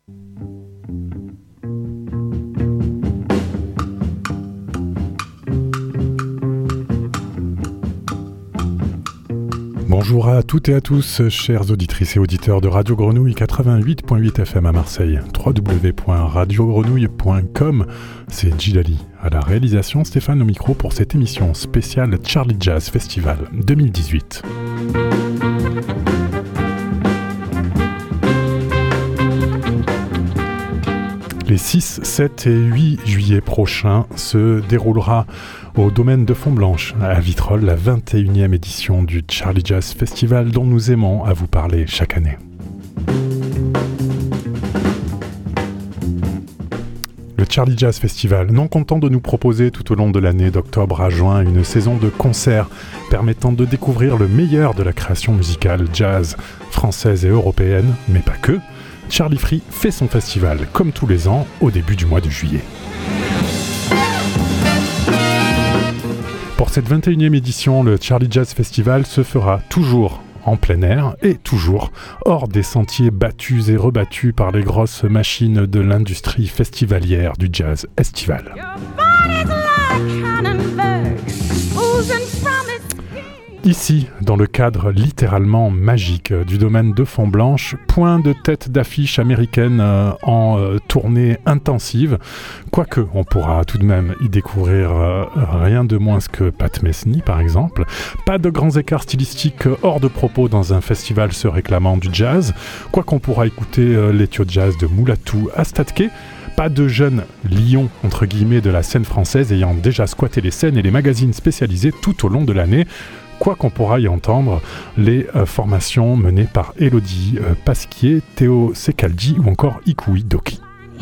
Bonjour à toutes et à tous, chères auditrices et auditeurs de Radio Grenouille 88.8 FM à Marseille, www.radiogrenouille.com. C'est Djilali à la réalisation, Stéphane au micro pour cette émission spéciale Charlie Jazz Festival 2018. Les 6, 7 et 8 juillet prochains se déroulera au domaine de Fontblanche, à Vitrolles, la 21e édition du Charlie Jazz Festival dont nous aimons à vous parler chaque année. Le Charlie Jazz Festival, non content de nous proposer tout au long de l'année d'octobre à juin une saison de concerts permettant de découvrir le meilleur de la création musicale jazz française et européenne, mais pas que, Charlie Free fait son festival, comme tous les ans, au début du mois de juillet. Pour cette 21e édition, le Charlie Jazz Festival se fera toujours en plein air et toujours hors des sentiers battus et rebattus par les grosses machines de l'industrie festivalière du jazz estival. Ici, dans le cadre littéralement magique du domaine de Fontblanche, point de tête d'affiche américaine en tournée intensive, quoique on pourra tout de même y découvrir rien de moins que Pat Metheny par exemple, pas de grands écarts stylistiques hors de propos dans un festival se réclamant du jazz, quoiqu'on pourra écouter l'Ethio Jazz de Mulatu à Statke, pas de jeunes lions entre guillemets de la scène française ayant déjà squatté les scènes et les magazines spécialisés tout au long de l'année, quoi qu'on pourra y entendre les formations menées par Elodie Pasquier, Théo Secaldi ou encore Ikoui Doki.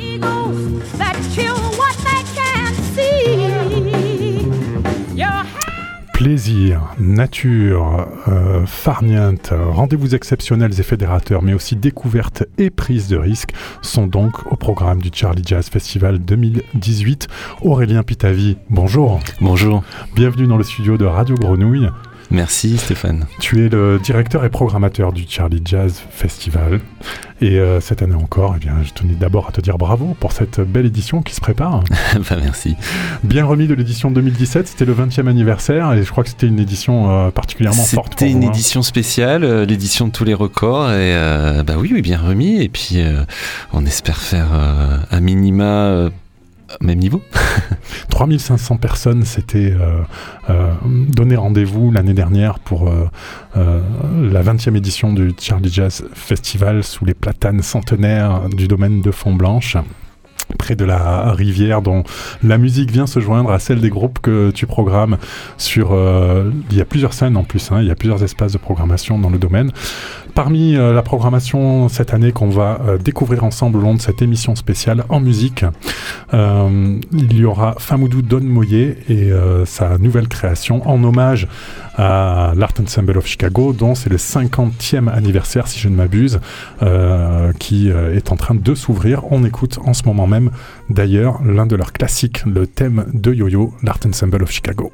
Plaisir, nature, farniente, rendez-vous exceptionnels et fédérateurs, mais aussi découvertes et prises de risques sont donc au programme du Charlie Jazz Festival 2018. Aurélien Pitavi, bonjour. Bonjour. Bienvenue dans le studio de Radio Grenouille. Merci Stéphane. Tu es le directeur et programmateur du Charlie Jazz Festival. Et cette année encore, eh bien, je tenais d'abord à te dire bravo pour cette belle édition qui se prépare. Merci. Bien remis de l'édition 2017, c'était le 20e anniversaire et je crois que c'était une édition particulièrement forte. C'était une édition spéciale, l'édition de tous les records et oui, bien remis. Et puis on espère faire un minima... même niveau. 3500 personnes s'étaient donné rendez-vous l'année dernière pour la 20e édition du Charlie Jazz Festival sous les platanes centenaires du domaine de Fontblanche, près de la rivière dont la musique vient se joindre à celle des groupes que tu programmes sur... il y a plusieurs scènes en plus, il y a plusieurs espaces de programmation dans le domaine. Parmi la programmation cette année qu'on va découvrir ensemble au long de cette émission spéciale en musique, il y aura Famoudou Don Moye et sa nouvelle création en hommage à l'Art Ensemble of Chicago, dont c'est le 50e anniversaire, si je ne m'abuse, qui est en train de s'ouvrir. On écoute en ce moment même, d'ailleurs, l'un de leurs classiques, le thème de Yo-Yo, l'Art Ensemble of Chicago.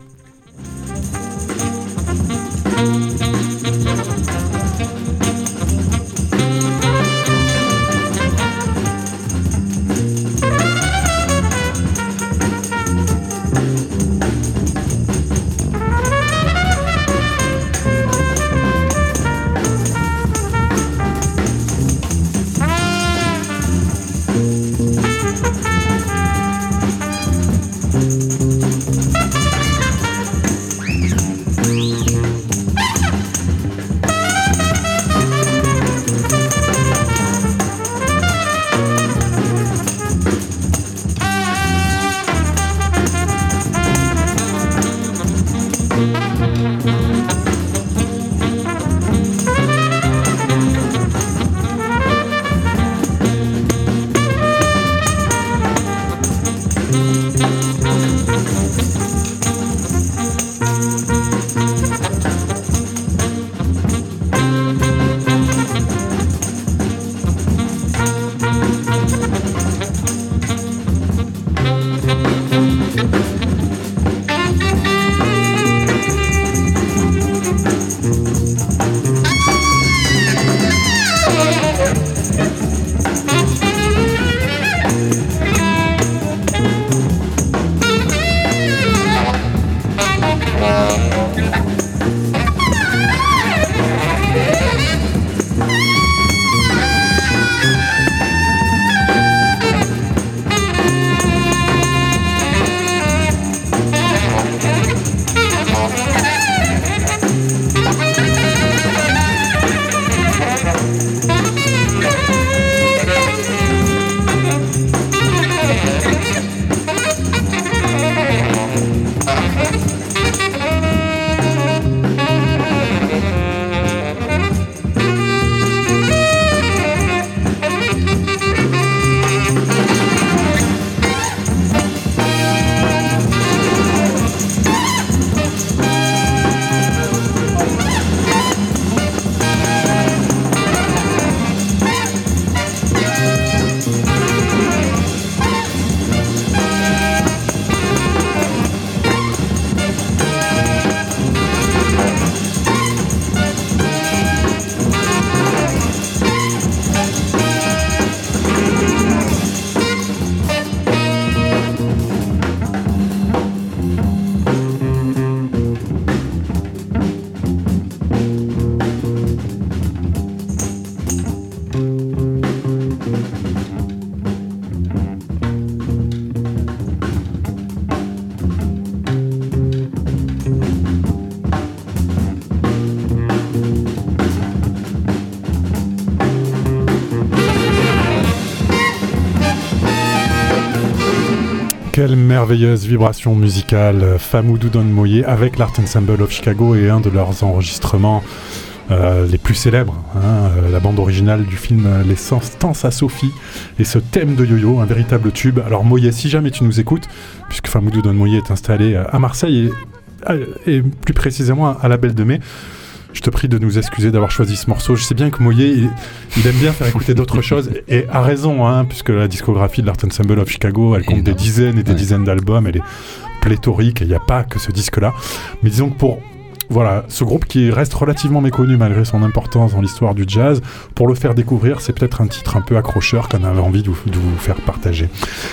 Quelle merveilleuse vibration musicale, Famoudou Don Moye avec l'Art Ensemble of Chicago et un de leurs enregistrements les plus célèbres, la bande originale du film Les Stances à Sophie et ce thème de Yo-Yo, un véritable tube. Alors Moye, si jamais tu nous écoutes, puisque Famoudou Don Moye est installé à Marseille et plus précisément à la Belle de Mai, je te prie de nous excuser d'avoir choisi ce morceau. Je sais bien que Moye, il aime bien faire écouter d'autres choses, et a raison, puisque la discographie de l'Art Ensemble of Chicago, elle compte des dizaines et des dizaines d'albums, elle est pléthorique, et il n'y a pas que ce disque-là. Mais disons que pour ce groupe qui reste relativement méconnu malgré son importance dans l'histoire du jazz, pour le faire découvrir, c'est peut-être un titre un peu accrocheur qu'on avait envie de vous faire partager.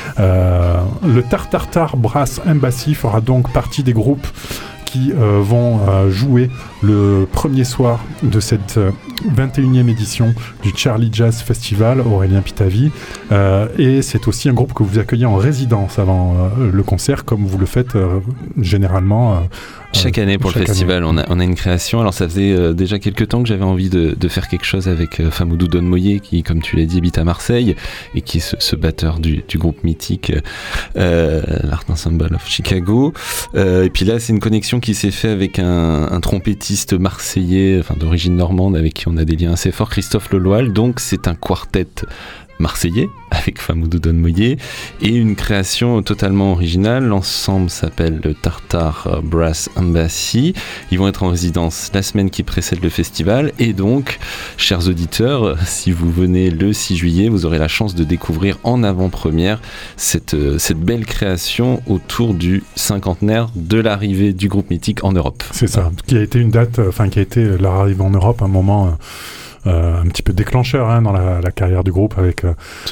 Le Tartar Brass Embassy fera donc partie des groupes qui vont jouer le premier soir de cette 21e édition du Charlie Jazz Festival, Aurélien Pitavi, et c'est aussi un groupe que vous accueillez en résidence avant le concert, comme vous le faites généralement chaque année pour le festival. On a une création. Alors ça faisait déjà quelques temps que j'avais envie de faire quelque chose avec Famoudou Don Moye, qui, comme tu l'as dit, habite à Marseille et qui est ce batteur du groupe mythique l'Art Ensemble of Chicago, et puis là c'est une connexion qui s'est faite avec un trompettiste marseillais, d'origine normande, avec qui on a des liens assez forts, Christophe Leloil. Donc c'est un quartet marseillais avec Famoudou Don Moye et une création totalement originale. L'ensemble s'appelle le Tartar Brass Embassy. Ils vont être en résidence la semaine qui précède le festival, et donc, chers auditeurs, si vous venez le 6 juillet, vous aurez la chance de découvrir en avant-première cette belle création autour du cinquantenaire de l'arrivée du groupe mythique en Europe. C'est ça, qui a été une date, qui a été leur arrivée en Europe, un moment un petit peu déclencheur dans la carrière du groupe, avec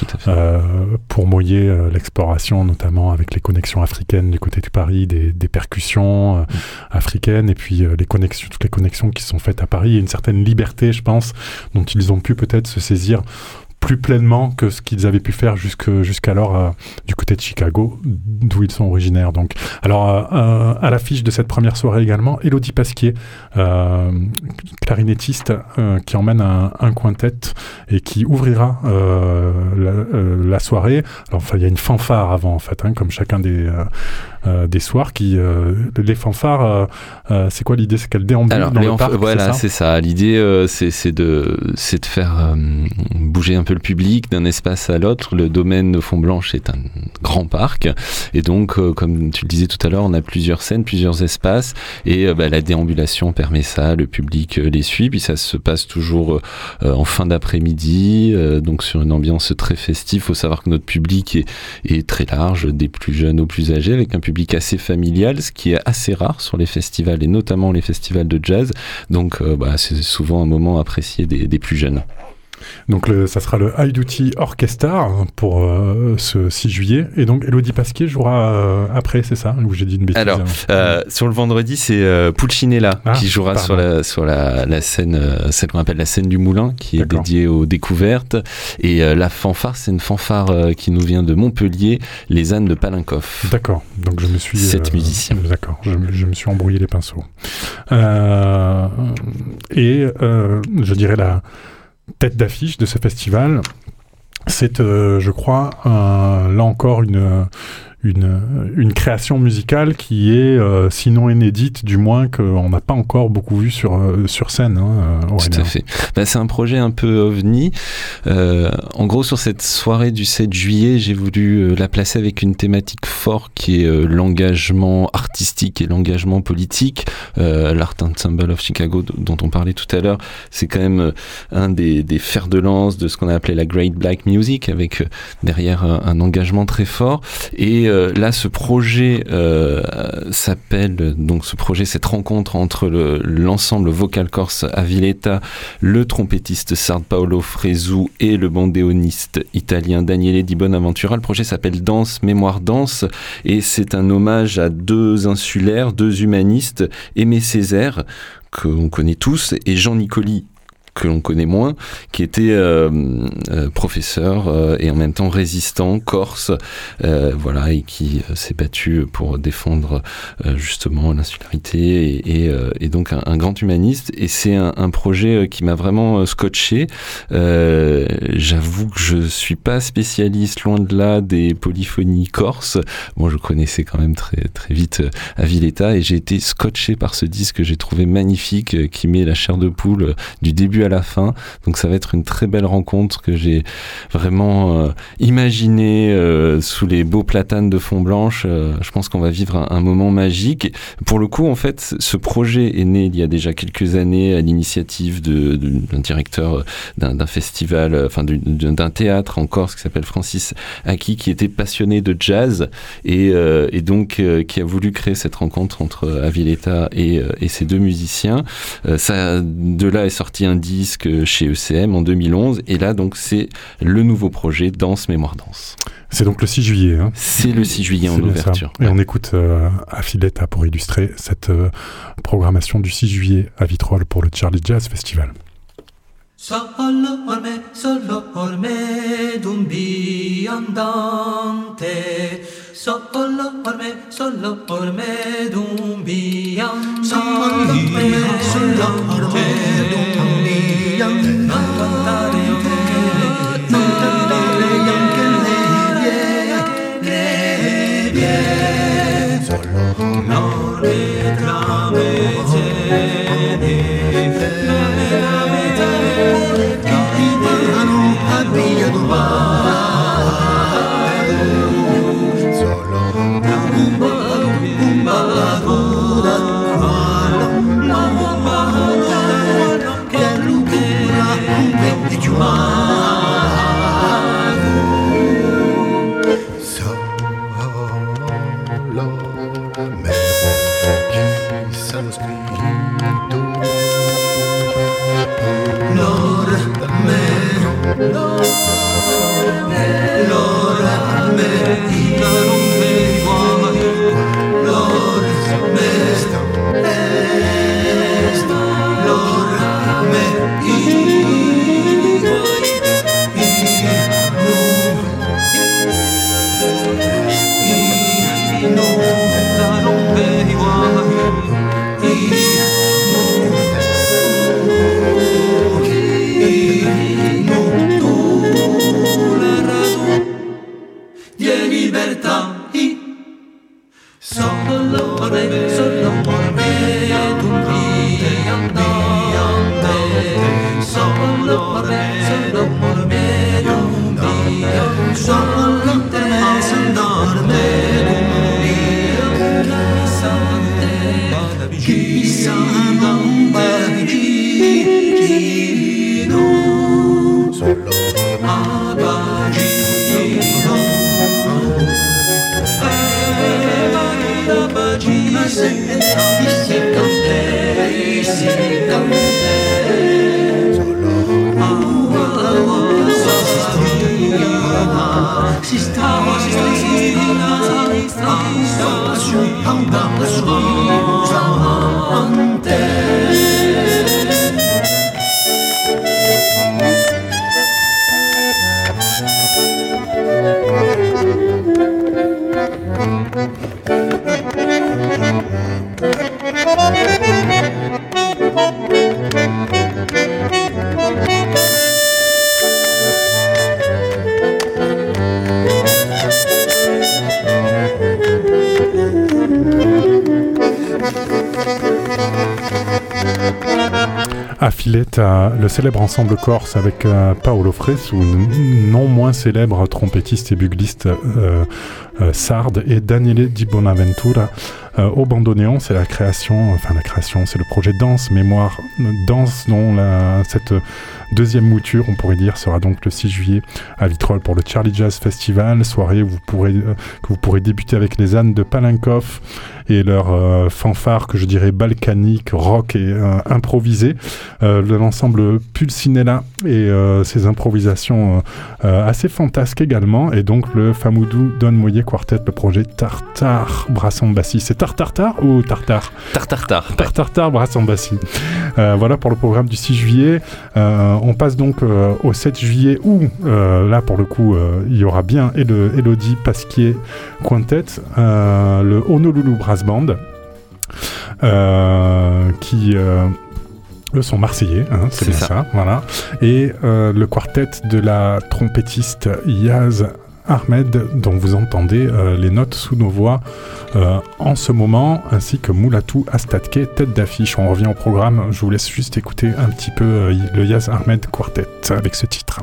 pour Moye l'exploration notamment avec les connexions africaines du côté du Paris, des percussions africaines, et puis toutes les connexions qui sont faites à Paris, et une certaine liberté, je pense, dont ils ont pu peut-être se saisir plus pleinement que ce qu'ils avaient pu faire jusqu'alors du côté de Chicago, d'où ils sont originaires. Donc, alors, à l'affiche de cette première soirée également, Élodie Pasquier, clarinettiste, qui emmène un quintet et qui ouvrira la soirée. Alors, il y a une fanfare avant, en fait, comme chacun des soirs. Les fanfares, c'est quoi l'idée? C'est qu'elles déambulent dans le parc. Voilà, c'est ça. L'idée, c'est de faire bouger un peu le public d'un espace à l'autre. Le domaine de Font-Blanche est un grand parc, et donc, comme tu le disais tout à l'heure, on a plusieurs scènes, plusieurs espaces, et la déambulation permet ça, le public les suit, puis ça se passe toujours en fin d'après-midi, donc sur une ambiance très festive. Il faut savoir que notre public est très large, des plus jeunes aux plus âgés, avec un public assez familial, ce qui est assez rare sur les festivals, et notamment les festivals de jazz. Donc c'est souvent un moment apprécié des plus jeunes. Donc ça sera le High Duty Orchestra pour ce 6 juillet. Et donc Élodie Pasquier jouera après, c'est ça? Ou j'ai dit une bêtise? Alors, sur le vendredi, c'est Pulcinella qui jouera sur la scène, celle qu'on appelle la scène du Moulin, qui est dédiée aux découvertes. Et la fanfare, c'est une fanfare qui nous vient de Montpellier, les ânes de Palinkoff. D'accord, donc je me suis... 7 musiciens. D'accord, je me suis embrouillé les pinceaux. Je dirais la tête d'affiche de ce festival, c'est, je crois, là encore une création musicale qui est, sinon inédite, du moins qu'on n'a pas encore beaucoup vu sur scène. Tout à fait. C'est un projet un peu ovni. En gros, sur cette soirée du 7 juillet, j'ai voulu la placer avec une thématique forte qui est l'engagement artistique et l'engagement politique. L'Art Ensemble of Chicago, dont on parlait tout à l'heure, c'est quand même un des fers de lance de ce qu'on a appelé la Great Black Music, avec derrière un engagement très fort. Et là, ce projet s'appelle, donc ce projet, cette rencontre entre l'ensemble vocal corse Aviletta, le trompettiste sarde Paolo Fresu et le bandéoniste italien Daniele Di Bonaventura. Le projet s'appelle Danse, Mémoire, Danse, et c'est un hommage à deux insulaires, deux humanistes, Aimé Césaire, qu'on connaît tous, et Jean Nicoli, que l'on connaît moins, qui était professeur et en même temps résistant corse, voilà, et qui s'est battu pour défendre justement l'insularité et donc un grand humaniste. Et c'est un projet qui m'a vraiment scotché. J'avoue que je suis pas spécialiste, loin de là, des polyphonies corses. Bon, je connaissais quand même très très vite Aviletta et j'ai été scotché par ce disque que j'ai trouvé magnifique, qui met la chair de poule du début à la fin. Donc ça va être une très belle rencontre que j'ai vraiment imaginée sous les beaux platanes de fond blanche. Je pense qu'on va vivre un moment magique. Pour le coup, en fait, ce projet est né il y a déjà quelques années à l'initiative d'un directeur d'un festival, enfin d'un théâtre en Corse qui s'appelle Francis Aki, qui était passionné de jazz et donc qui a voulu créer cette rencontre entre Aviletta et ces deux musiciens. De là est sorti un disque chez ECM en 2011 et là donc c'est le nouveau projet Danse Mémoire Danse. C'est donc le 6 juillet. Hein. C'est le 6 juillet en ouverture. Et on écoute Aviletta pour illustrer cette programmation du 6 juillet à Vitrolles pour le Charlie Jazz Festival. Solo por me d'un viandante. Solo por me d'un viandante. Solo por me d'un viandante. Aviletta, le célèbre ensemble corse avec Paolo Fresu, non moins célèbre trompettiste et bugliste sarde, et Daniele Di Bonaventura au bandoneon. C'est c'est le projet Danse Mémoire Danse, dont cette deuxième mouture, on pourrait dire, sera donc le 6 juillet à Vitrolles pour le Charlie Jazz Festival, soirée où que vous pourrez débuter avec les ânes de Palinkov et leur fanfare que je dirais balkanique, rock et improvisé, l'ensemble Pulcinella et ses improvisations assez fantasques également, et donc le Famoudou Don Moyer Quartet, le projet Tartare Brasson Bassi. C'est Tartar ou Tartare? Tartar. Brass en Bassie. Voilà pour le programme du 6 juillet. On passe donc au 7 juillet où, là pour le coup, il y aura bien Elodie Pasquier Quintet, le Honolulu Brass Band, qui... eux sont marseillais, hein, c'est bien ça. Voilà. Et le quartet de la trompettiste Yaz Ahmed, dont vous entendez les notes sous nos voix en ce moment, ainsi que Moulatou Astatke, tête d'affiche. On revient au programme, je vous laisse juste écouter un petit peu le Yaz Ahmed Quartet avec ce titre.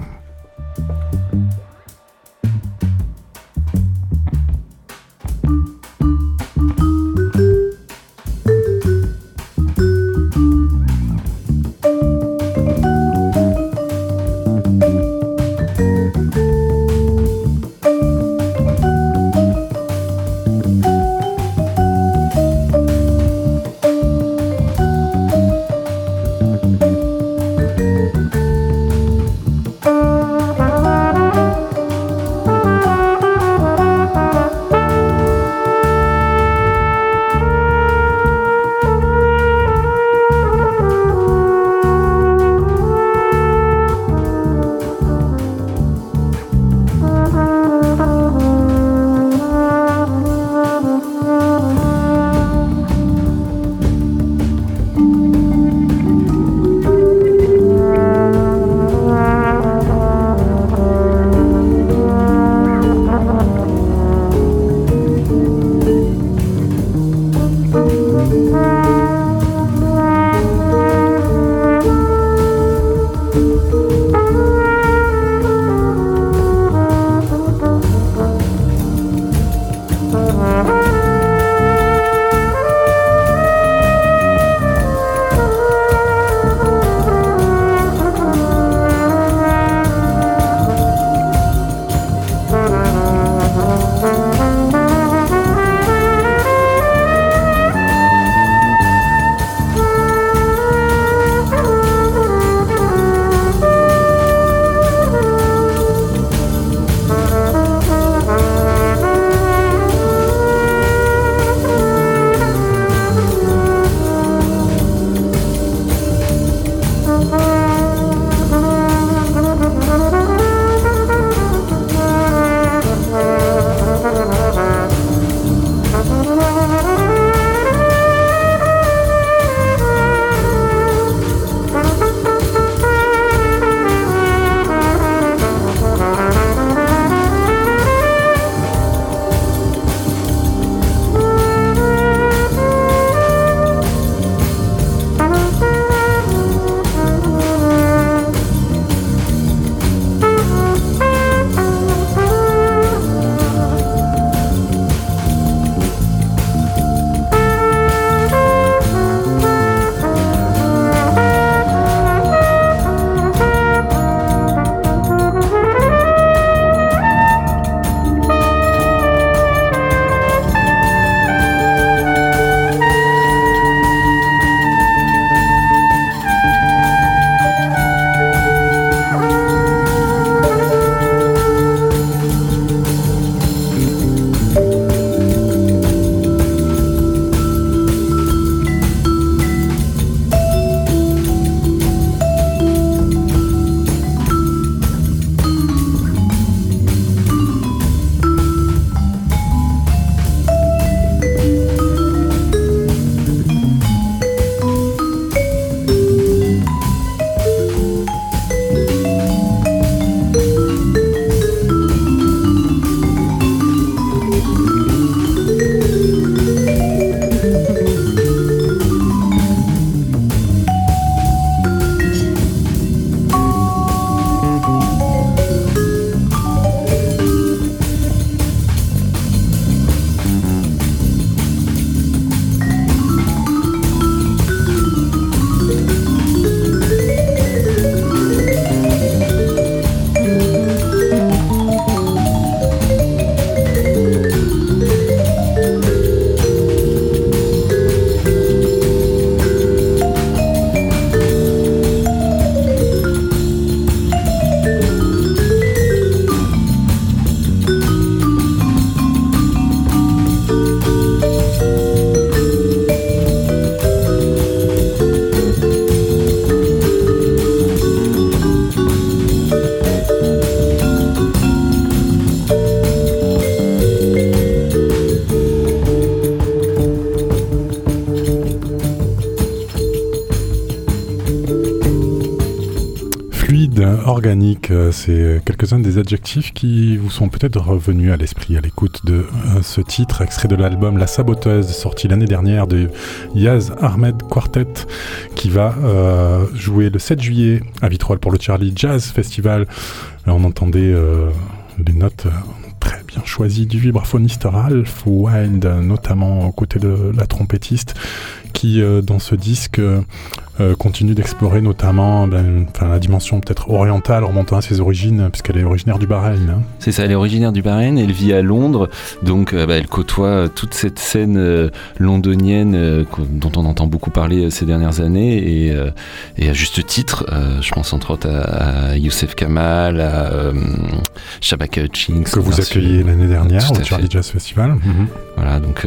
organique, c'est quelques-uns des adjectifs qui vous sont peut-être revenus à l'esprit à l'écoute de ce titre, extrait de l'album La Saboteuse, sorti l'année dernière de Yaz Ahmed Quartet, qui va jouer le 7 juillet à Vitrolles pour le Charlie Jazz Festival. Là, on entendait des notes très bien choisies du vibraphoniste Ralph Wild, notamment aux côtés de la trompettiste, qui dans ce disque continue d'explorer notamment la dimension peut-être orientale, remontant à ses origines, puisqu'elle est originaire du Bahreïn. Hein. C'est ça, elle est originaire du Bahreïn, elle vit à Londres, donc elle côtoie toute cette scène londonienne dont on entend beaucoup parler ces dernières années, et à juste titre, je pense entre autres à Youssef Kamal, à Shabaka Hutchings. Que vous accueilliez l'année dernière au Charlie Jazz Festival. Mm-hmm. Voilà, donc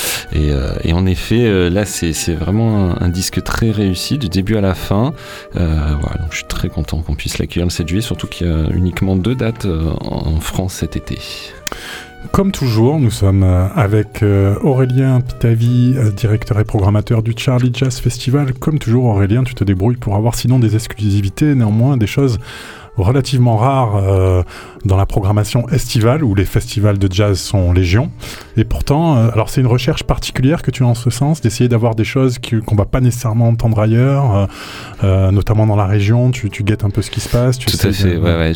et en effet, là c'est vraiment un disque très réussi du début à la fin. Voilà, donc je suis très content qu'on puisse l'accueillir le 7 juillet, surtout qu'il y a uniquement 2 dates en France cet été. Comme toujours, nous sommes avec Aurélien Pitavi, directeur et programmateur du Charlie Jazz Festival. Comme toujours, Aurélien, tu te débrouilles pour avoir sinon des exclusivités, néanmoins des choses relativement rares dans la programmation estivale où les festivals de jazz sont légion. Et pourtant, alors c'est une recherche particulière que tu as en ce sens, d'essayer d'avoir des choses qu'on va pas nécessairement entendre ailleurs, notamment dans la région. Tu guettes un peu ce qui se passe. Tout à fait. Ouais.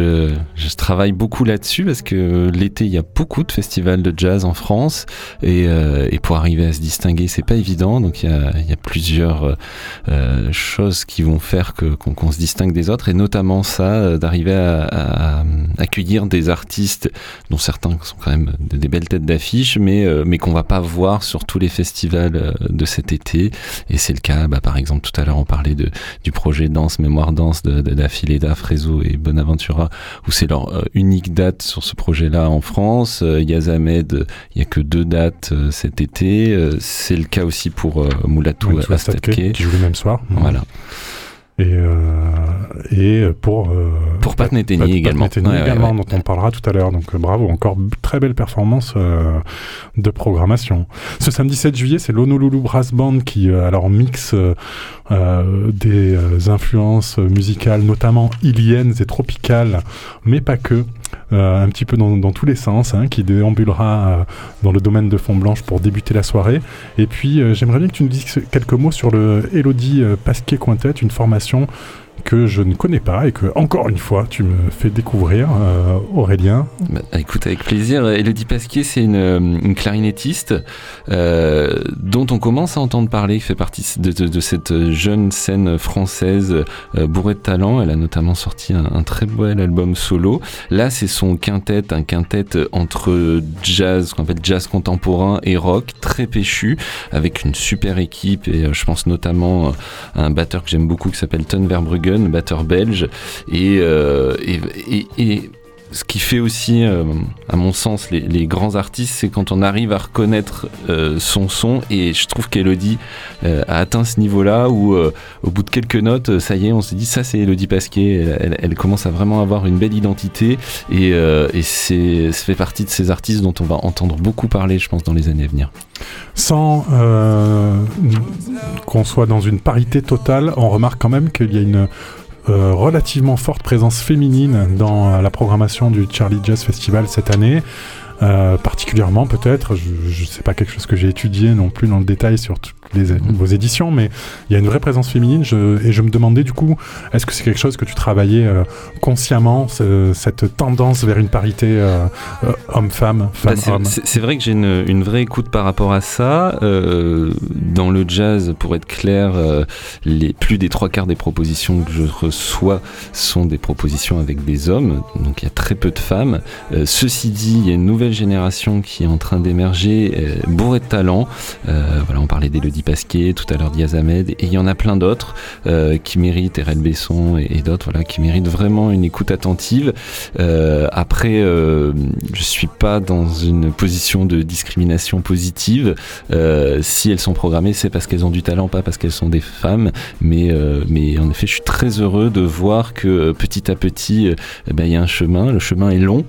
Je travaille beaucoup là-dessus parce que l'été il y a beaucoup de festivals de jazz en France et pour arriver à se distinguer c'est pas évident. Donc il y a plusieurs choses qui vont faire qu'on se distingue des autres, et notamment ça, d'arriver à accueillir des artistes dont certains sont quand même des belles têtes d'affiche, mais qu'on va pas voir sur tous les festivals de cet été. Et c'est le cas, par exemple, tout à l'heure on parlait du projet Danse, Mémoire Danse d'Afileda, Frézo et Bonaventura, où c'est leur unique date sur ce projet-là en France. Yaz Ahmed, il y a que 2 dates cet été. C'est le cas aussi pour Moulatou Astatke, qui joue le même soir. Voilà. Et pour Pat Metheny également, dont on parlera tout à l'heure. Donc bravo, encore très belle performance de programmation. Ce samedi 7 juillet, c'est l'Honolulu Brass Band qui alors mixe des influences musicales, notamment iliennes et tropicales, mais pas que. Un petit peu dans tous les sens, qui déambulera dans le domaine de Font-Blanche pour débuter la soirée. Et puis j'aimerais bien que tu nous dises quelques mots sur le Elodie Pasquier Quintet, une formation que je ne connais pas et que, encore une fois, tu me fais découvrir, Aurélien. Écoute, avec plaisir. Elodie Pasquier, c'est une clarinettiste dont on commence à entendre parler, qui fait partie de cette jeune scène française bourrée de talent. Elle a notamment sorti un très bel album solo. Là, c'est son quintet, un quintet entre jazz, ce qu'on appelle jazz contemporain et rock, très péchu, avec une super équipe, et je pense notamment à un batteur que j'aime beaucoup qui s'appelle Ton Verbruggen, batteur belge, et ce qui fait aussi, à mon sens, les grands artistes, c'est quand on arrive à reconnaître son son, et je trouve qu'Elodie a atteint ce niveau-là où, au bout de quelques notes, ça y est, on se dit ça c'est Elodie Pasquier, elle commence à vraiment avoir une belle identité, et ça fait partie de ces artistes dont on va entendre beaucoup parler, je pense, dans les années à venir. Sans qu'on soit dans une parité totale, on remarque quand même qu'il y a une relativement forte présence féminine dans la programmation du Charlie Jazz Festival cette année. Particulièrement peut-être, je sais pas quelque chose que j'ai étudié non plus dans le détail sur toutes vos éditions, mais il y a une vraie présence féminine, et je me demandais du coup, est-ce que c'est quelque chose que tu travaillais consciemment, cette tendance vers une parité homme-femme, femme-homme? C'est vrai que j'ai une vraie écoute par rapport à ça. Dans le jazz, pour être clair, plus des 3/4 des propositions que je reçois sont des propositions avec des hommes, donc il y a très peu de femmes. Ceci dit, il y a une nouvelle génération qui est en train d'émerger, bourrée de talent. Voilà, on parlait d'Elodie Pasquier, tout à l'heure d'Yaz Ahmed, et il y en a plein d'autres qui méritent, Erel Besson et d'autres, voilà, qui méritent vraiment une écoute attentive. Après, je suis pas dans une position de discrimination positive. Si elles sont programmées, c'est parce qu'elles ont du talent, pas parce qu'elles sont des femmes. Mais en effet, je suis très heureux de voir que petit à petit, il y a un chemin. Le chemin est long,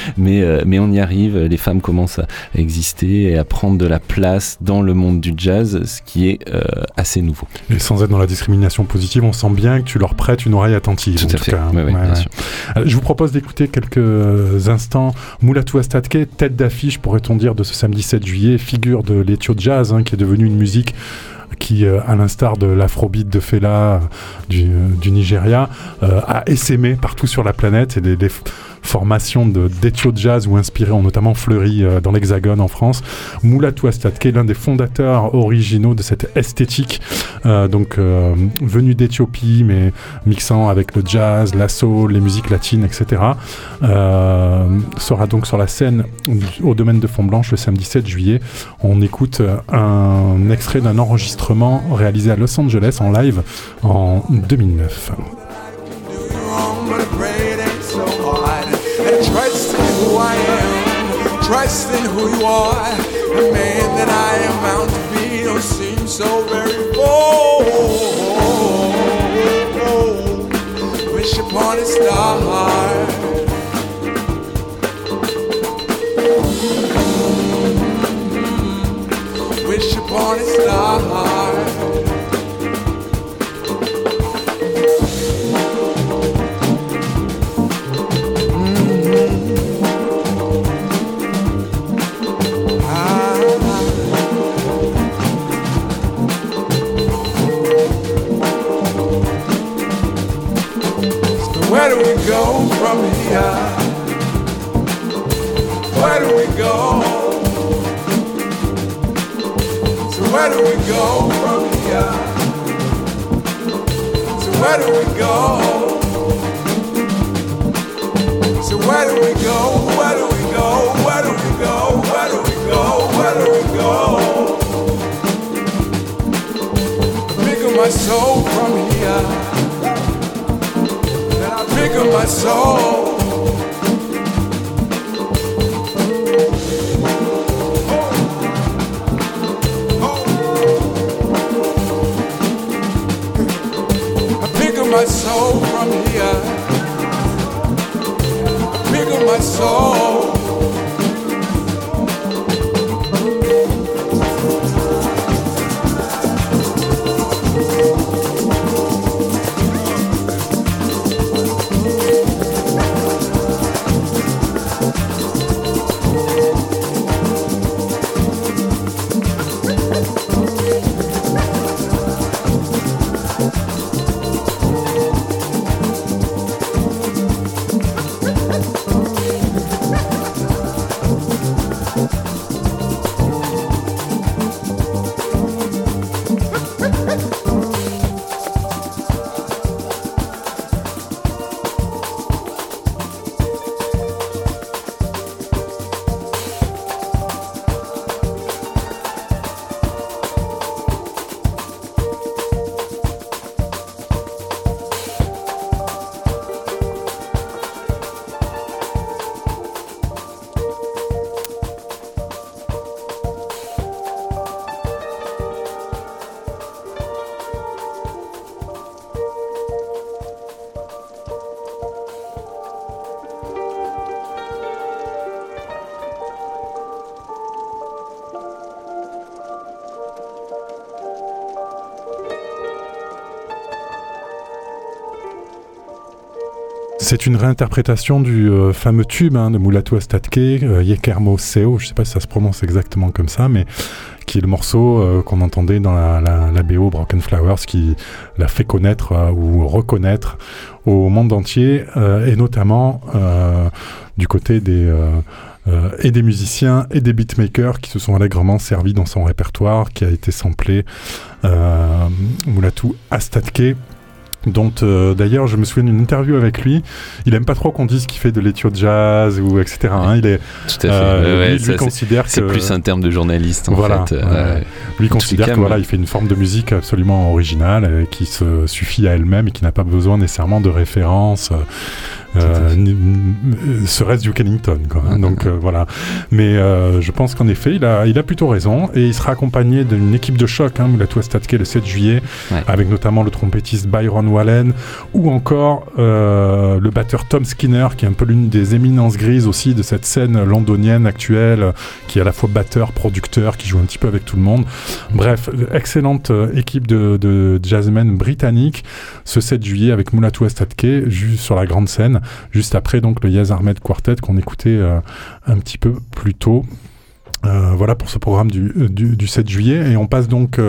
mais on y arrive. Les femmes commencent à exister et à prendre de la place dans le monde du jazz. jazz, ce qui est assez nouveau. Et sans être dans la discrimination positive, on sent bien que tu leur prêtes une oreille attentive. Tout à fait, bien sûr. Je vous propose d'écouter quelques instants Mulatu Astatke, tête d'affiche, pourrait-on dire, de ce samedi 7 juillet, figure de l'Ethio Jazz, qui est devenue une musique qui, à l'instar de l'afrobeat de Fela du Nigeria, a essaimé partout sur la planète, et des formations d'Ethio Jazz ou inspirées ont notamment fleuri dans l'Hexagone en France. Mulatu Astatke est l'un des fondateurs originaux de cette esthétique, venu d'Éthiopie, mais mixant avec le jazz, la soul, les musiques latines, etc. Sera donc sur la scène au Domaine de Fontblanche le samedi 7 juillet. On écoute un extrait d'un enregistrement réalisé à Los Angeles en live en 2009. Trust in who I am, trust in who you are. The man that I am bound to be don't seem so very bold. Wish upon a star. Wish upon a star. Where do we go from here? Where do we go? So where do we go from here? So where do we go? So where do we go? Where do we go? Where do we go? Where do we go? Where do we go? Pick up my soul from here. Pick up my soul. I pick up my soul from here. I pick up my soul. C'est une réinterprétation du fameux tube de Mulatu Astatke, Yekermo Seo, je ne sais pas si ça se prononce exactement comme ça, mais qui est le morceau qu'on entendait dans la BO Broken Flowers, qui l'a fait connaître ou reconnaître au monde entier, et notamment du côté et des musiciens et des beatmakers qui se sont allègrement servis dans son répertoire, qui a été samplé Mulatu Astatke, dont d'ailleurs je me souviens d'une interview avec lui. Il aime pas trop qu'on dise qu'il fait de l'Ethio Jazz ou etc. Il est tout à fait. lui considère que c'est plus un terme de journaliste en fait. Lui considère que il fait une forme de musique absolument originale qui se suffit à elle-même et qui n'a pas besoin nécessairement de références serait-ce Duke Ellington, quoi. Donc voilà. Mais je pense qu'en effet, il a plutôt raison, et il sera accompagné d'une équipe de choc, Mulatu Astatke, le 7 juillet, avec notamment le trompettiste Byron Wallen, ou encore le batteur Tom Skinner, qui est un peu l'une des éminences grises aussi de cette scène londonienne actuelle, qui est à la fois batteur, producteur, qui joue un petit peu avec tout le monde. Bref, excellente équipe de jazzmen britanniques ce 7 juillet avec Mulatu Astatke juste sur la grande scène, juste après donc le Yaz Ahmed Quartet qu'on écoutait un petit peu plus tôt. Voilà pour ce programme du 7 juillet, et on passe donc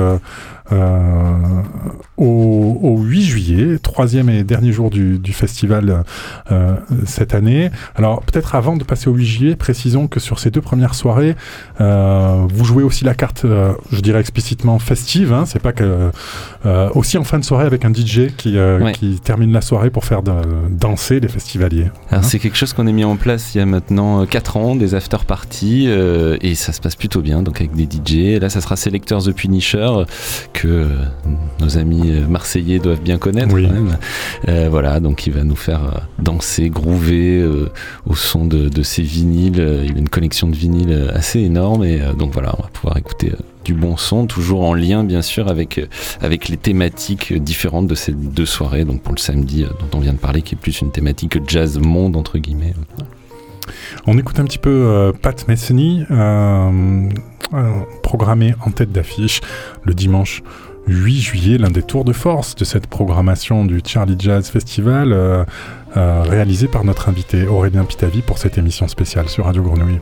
au 8 juillet, troisième et dernier jour du festival cette année. Alors peut-être avant de passer au 8 juillet, précisons que sur ces 2 premières soirées, vous jouez aussi la carte, je dirais explicitement festive, c'est pas que aussi en fin de soirée avec un DJ qui termine la soirée pour faire danser les festivaliers. Alors c'est quelque chose qu'on a mis en place il y a maintenant 4 ans, des after-parties, et ça se passe plutôt bien, donc avec des DJ. Et là ça sera Selector The Punisher, que nos amis marseillais doivent bien connaître, quand même. Voilà, donc il va nous faire danser, groover au son de ses vinyles. Il a une collection de vinyles assez énorme, et donc voilà, on va pouvoir écouter du bon son, toujours en lien bien sûr avec les thématiques différentes de ces 2 soirées. Donc pour le samedi dont on vient de parler, qui est plus une thématique jazz monde entre guillemets. On écoute un petit peu Pat Metheny, programmé en tête d'affiche le dimanche 8 juillet, l'un des tours de force de cette programmation du Charlie Jazz Festival, réalisé par notre invité Aurélien Pitavi pour cette émission spéciale sur Radio Grenouille.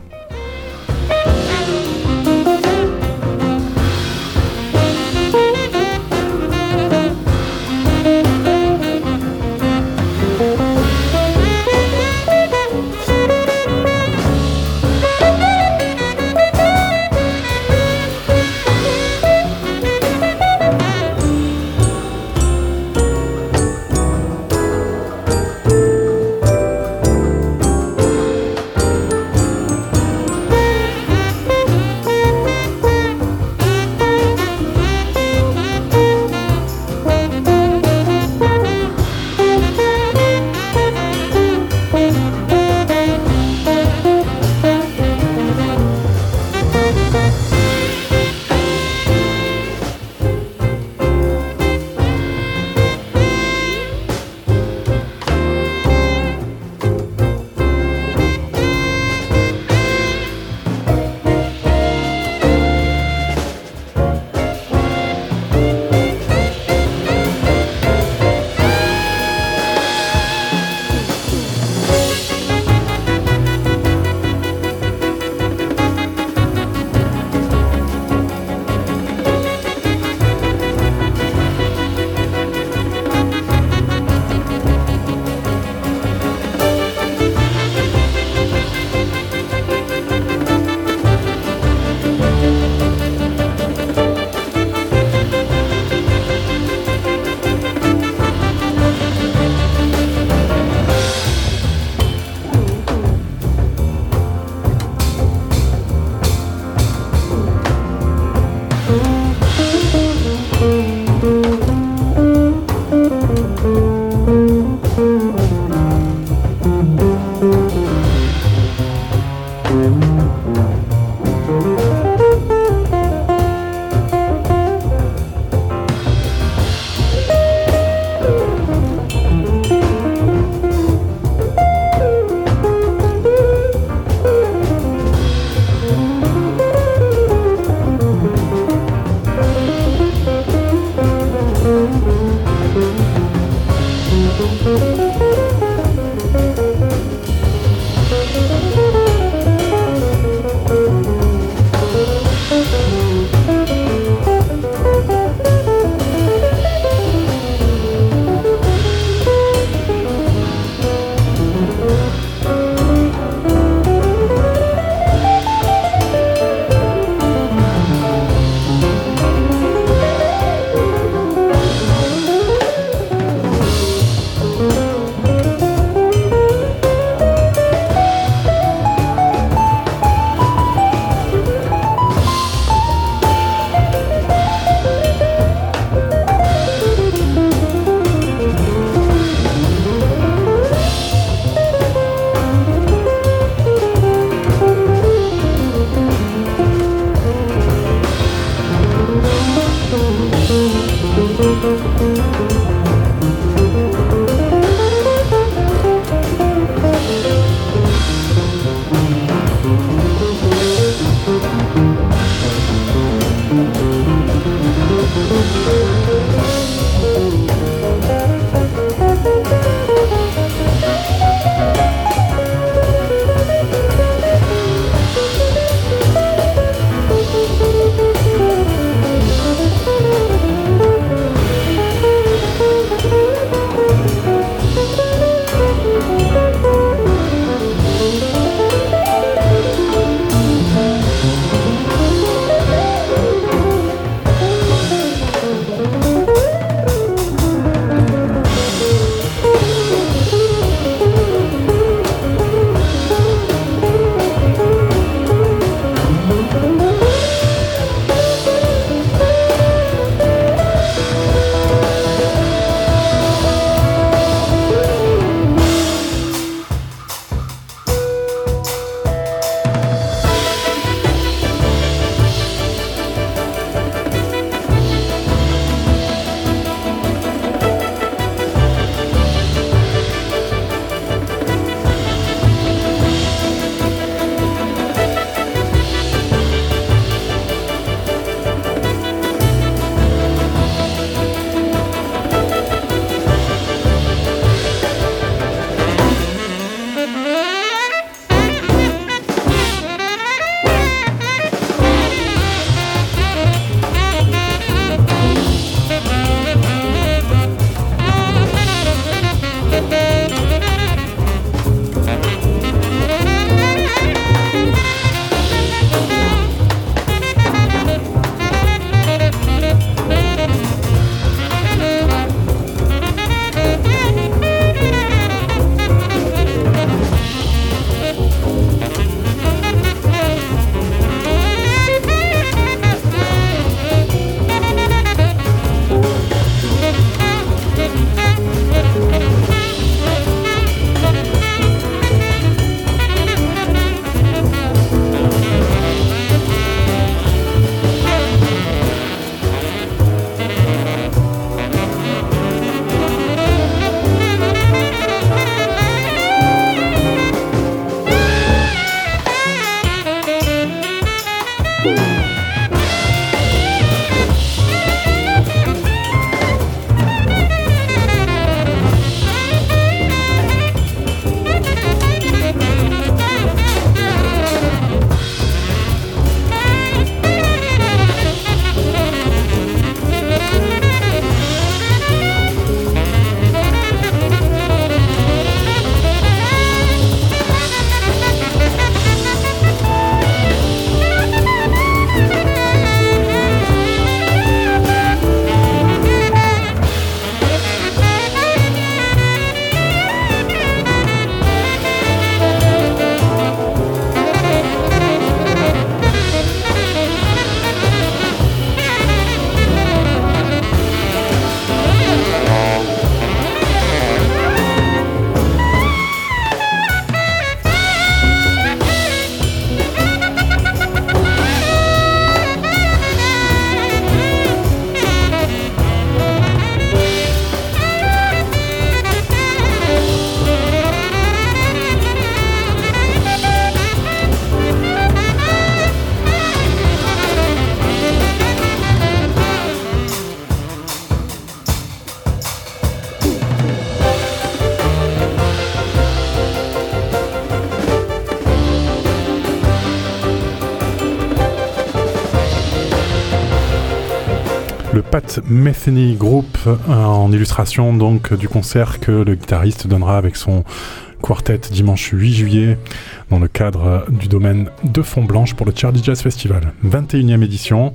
Le Pat Metheny Group en illustration donc du concert que le guitariste donnera avec son quartet dimanche 8 juillet dans le cadre du domaine de Font-Blanche pour le Charlie Jazz Festival. 21e édition.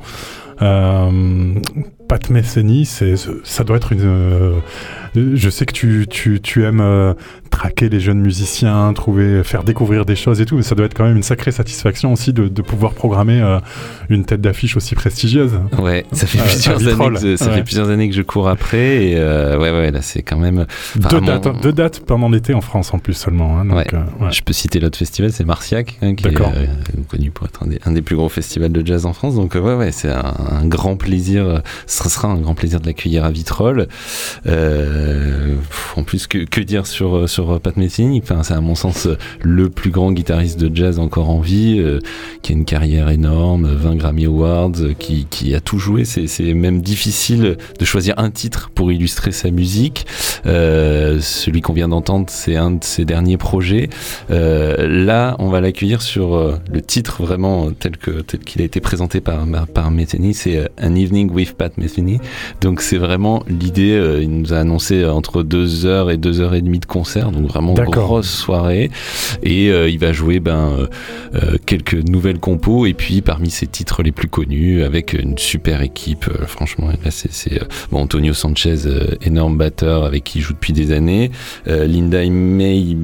Pat Metheny, ça doit être une... je sais que tu aimes traquer les jeunes musiciens, faire découvrir des choses et tout, mais ça doit être quand même une sacrée satisfaction aussi de pouvoir programmer une tête d'affiche aussi prestigieuse. Ouais, ça fait plusieurs années que je cours après et ouais, là c'est quand même... Deux dates pendant l'été en France en plus seulement. Hein, donc, Je peux citer l'autre festival, c'est Marciac, qui est connu pour être un des plus gros festivals de jazz en France, donc ouais, c'est un grand plaisir, ce sera un grand plaisir de l'accueillir à Vitrolles. En plus, que dire sur Pat Metheny, c'est à mon sens le plus grand guitariste de jazz encore en vie, qui a une carrière énorme, 20 Grammy Awards, qui a tout joué. C'est même difficile de choisir un titre pour illustrer sa musique. Celui qu'on vient d'entendre, c'est un de ses derniers projets. Là, on va l'accueillir sur le titre vraiment tel qu'il a été présenté par Metheny, c'est An Evening with Pat Metheny. Donc c'est vraiment l'idée, il nous a annoncé entre 2h et 2h30 de concert, donc vraiment grosse soirée, et il va jouer quelques nouvelles compos, et puis parmi ses titres les plus connus, avec une super équipe, franchement, là c'est Antonio Sanchez, énorme batteur avec qui il joue depuis des années, Linda May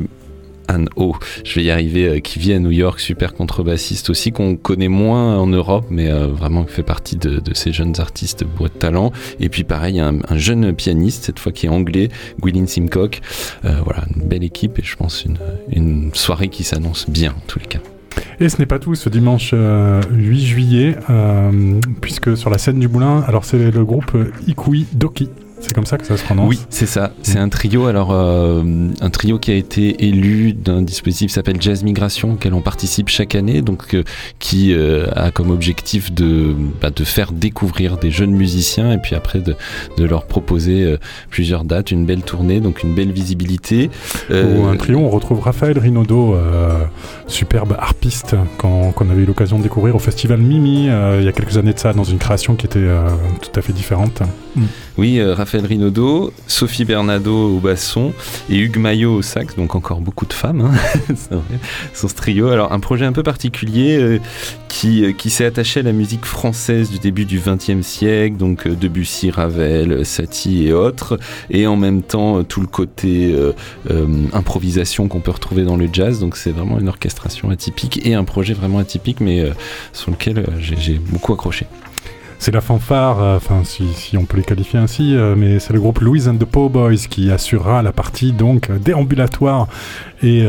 je vais y arriver, qui vit à New York, super contrebassiste aussi, qu'on connaît moins en Europe, mais vraiment fait partie de ces jeunes artistes bourrés de talent. Et puis pareil, un jeune pianiste, cette fois qui est anglais, Gwilyn Simcock. Voilà, une belle équipe et je pense une soirée qui s'annonce bien en tous les cas. Et ce n'est pas tout, ce dimanche 8 juillet, puisque sur la scène du Moulin, alors c'est le groupe Ikui Doki. C'est comme ça que ça se prononce ? Oui, c'est ça. C'est un trio. Alors, un trio qui a été élu d'un dispositif qui s'appelle Jazz Migration, auquel on participe chaque année, donc qui a comme objectif de faire découvrir des jeunes musiciens et puis après de leur proposer plusieurs dates, une belle tournée, donc une belle visibilité. Un trio, on retrouve Raphaël Rinaudo, superbe harpiste qu'on avait eu l'occasion de découvrir au festival Mimi il y a quelques années de ça, dans une création qui était tout à fait différente. Oui, Raphaël Rinaudo, Sophie Bernardo au basson et Hugues Maillot au sax, donc encore beaucoup de femmes c'est vrai, sur ce trio. Alors un projet un peu particulier qui s'est attaché à la musique française du début du XXe siècle, donc Debussy, Ravel, Satie et autres, et en même temps tout le côté improvisation qu'on peut retrouver dans le jazz, donc c'est vraiment une orchestration atypique et un projet vraiment atypique, mais sur lequel j'ai beaucoup accroché. C'est la fanfare, si on peut les qualifier ainsi, mais c'est le groupe Louise and the Po-Boys qui assurera la partie donc déambulatoire et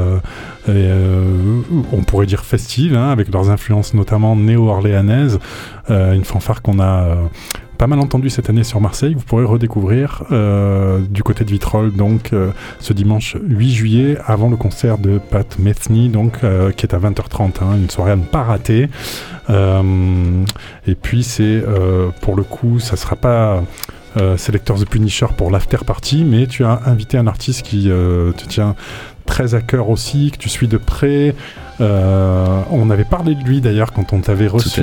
on pourrait dire festive, avec leurs influences notamment néo-orléanaises. Une fanfare qu'on a pas mal entendu cette année sur Marseille. Vous pourrez redécouvrir du côté de Vitrolles, donc ce dimanche 8 juillet, avant le concert de Pat Metheny, donc qui est à 20h30, une soirée à ne pas rater. Et puis c'est pour le coup, ça sera pas Selectors the Punisher pour l'after party, mais tu as invité un artiste qui te tient très à cœur aussi, que tu suis de près. On avait parlé de lui d'ailleurs quand on t'avait reçu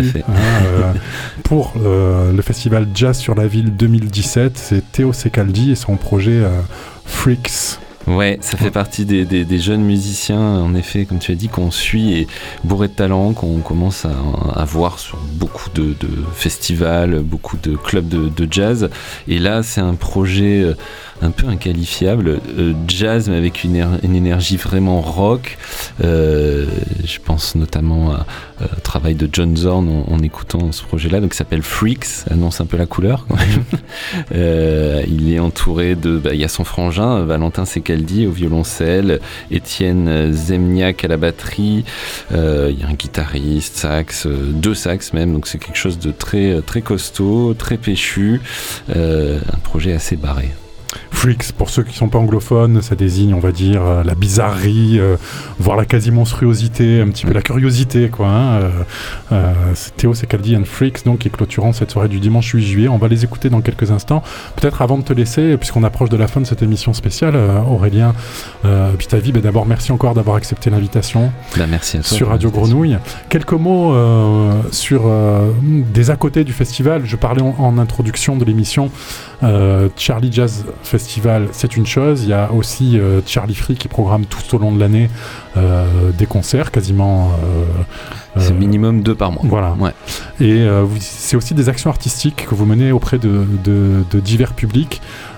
pour le festival Jazz sur la ville 2017. C'est Théo Secaldi et son projet Freaks. Ouais, ça fait partie des jeunes musiciens, en effet, comme tu as dit, qu'on suit et bourré de talent, qu'on commence à voir sur beaucoup de festivals, beaucoup de clubs de jazz. Et là, c'est un projet un peu inqualifiable, jazz mais avec une énergie vraiment rock. Je pense notamment au travail de John Zorn en écoutant ce projet-là, donc il s'appelle Freaks, annonce un peu la couleur quand même. Il est entouré il y a son frangin Valentin Secaldi au violoncelle, Étienne Zemniak à la batterie, il y a un guitariste, sax, 2 sax même, donc c'est quelque chose de très, très costaud, très péchu, un projet assez barré. Freaks, pour ceux qui ne sont pas anglophones, ça désigne, on va dire, la bizarrerie, voire la quasi-monstruosité, un petit peu la curiosité, quoi. C'est Théo Secaldi and Freaks, donc, qui est clôturant cette soirée du dimanche 8 juillet. On va les écouter dans quelques instants. Peut-être avant de te laisser, puisqu'on approche de la fin de cette émission spéciale, Aurélien Pitavi, d'abord, merci encore d'avoir accepté l'invitation. Merci à toi. Sur Radio Grenouille. Quelques mots sur des à côté du festival. Je parlais en introduction de l'émission. Charlie Jazz Festival, c'est une chose. Il y a aussi Charlie Free qui programme tout au long de l'année des concerts, quasiment. C'est minimum 2 par mois. Voilà. Ouais. Et c'est aussi des actions artistiques que vous menez auprès de divers publics.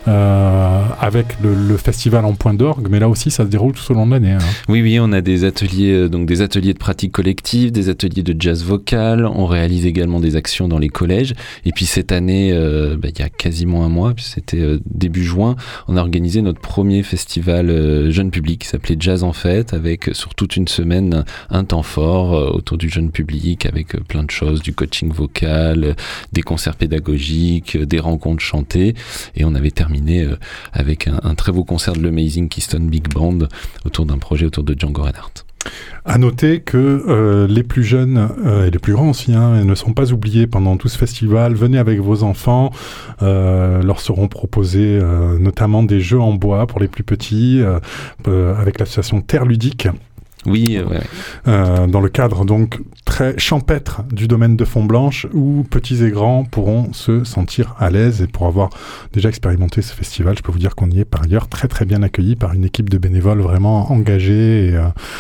Avec le festival en point d'orgue, mais là aussi ça se déroule tout au long de l'année. Oui, on a des ateliers, donc des ateliers de pratique collective, des ateliers de jazz vocal, on réalise également des actions dans les collèges, et puis cette année, il y a quasiment un mois, puis c'était début juin, on a organisé notre premier festival jeune public qui s'appelait Jazz en Fête, avec sur toute une semaine un temps fort autour du jeune public, avec plein de choses, du coaching vocal, des concerts pédagogiques, des rencontres chantées, et on avait terminé avec un très beau concert de l'Amazing Keystone Big Band autour d'un projet autour de Django Reinhardt. À noter que les plus jeunes et les plus grands aussi ne sont pas oubliés pendant tout ce festival. Venez avec vos enfants, leur seront proposés notamment des jeux en bois pour les plus petits avec l'association Terre Ludique. Oui, dans le cadre donc très champêtre du domaine de Font-Blanche, où petits et grands pourront se sentir à l'aise. Et pour avoir déjà expérimenté ce festival, je peux vous dire qu'on y est par ailleurs très très bien accueilli par une équipe de bénévoles vraiment engagée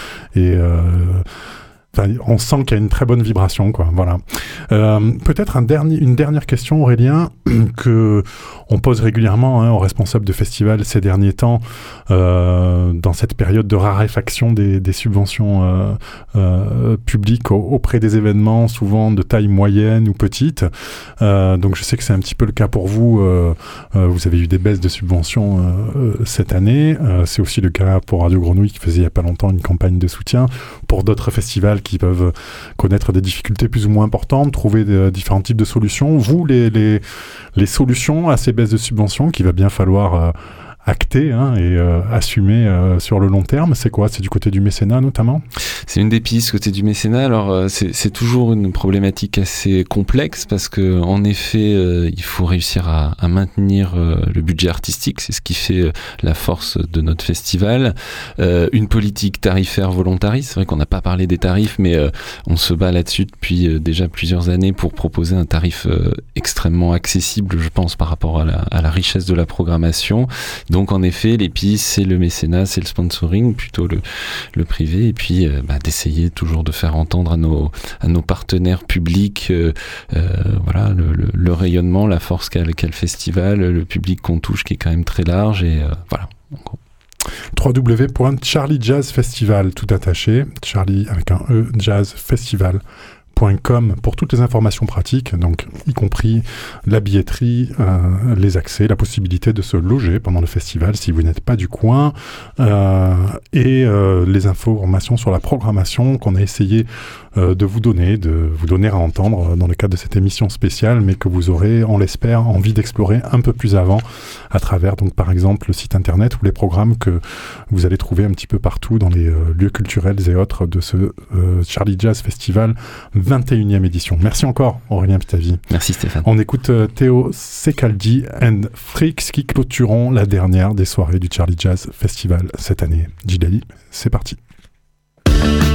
on sent qu'il y a une très bonne vibration, quoi. Voilà. Peut-être une dernière question, Aurélien, que on pose régulièrement aux responsables de festivals ces derniers temps, dans cette période de raréfaction des subventions publiques auprès des événements, souvent de taille moyenne ou petite. Donc je sais que c'est un petit peu le cas pour vous. Vous avez eu des baisses de subventions cette année. C'est aussi le cas pour Radio Grenouille, qui faisait il n'y a pas longtemps une campagne de soutien. Pour d'autres festivals qui peuvent connaître des difficultés plus ou moins importantes, trouver différents types de solutions. Vous, les solutions à ces baisses de subventions qu'il va bien falloir acter et assumer sur le long terme, c'est quoi? C'est du côté du mécénat notamment? C'est une des pistes côté du mécénat. Alors c'est toujours une problématique assez complexe parce que en effet il faut réussir à maintenir le budget artistique, c'est ce qui fait la force de notre festival. Une politique tarifaire volontariste, c'est vrai qu'on n'a pas parlé des tarifs, mais on se bat là-dessus depuis déjà plusieurs années pour proposer un tarif extrêmement accessible, je pense, par rapport à la richesse de la programmation. Donc en effet, les pistes, c'est le mécénat, c'est le sponsoring, plutôt le privé, et puis d'essayer toujours de faire entendre à nos partenaires publics voilà, le rayonnement, la force qu'a le festival, le public qu'on touche qui est quand même très large, et voilà. www.charlijazzfestival, tout attaché, Charlie avec un E, Jazz Festival .com pour toutes les informations pratiques, donc y compris la billetterie, les accès, la possibilité de se loger pendant le festival si vous n'êtes pas du coin, et les informations sur la programmation qu'on a essayé de vous donner à entendre dans le cadre de cette émission spéciale, mais que vous aurez, on l'espère, envie d'explorer un peu plus avant à travers, donc par exemple, le site internet ou les programmes que vous allez trouver un petit peu partout dans les lieux culturels et autres de ce Charlie Jazz Festival 21e édition. Merci encore, Aurélien Pitavi. Merci Stéphane. On écoute Théo Secaldi and Freaks qui clôtureront la dernière des soirées du Charlie Jazz Festival cette année. Gilali, c'est parti.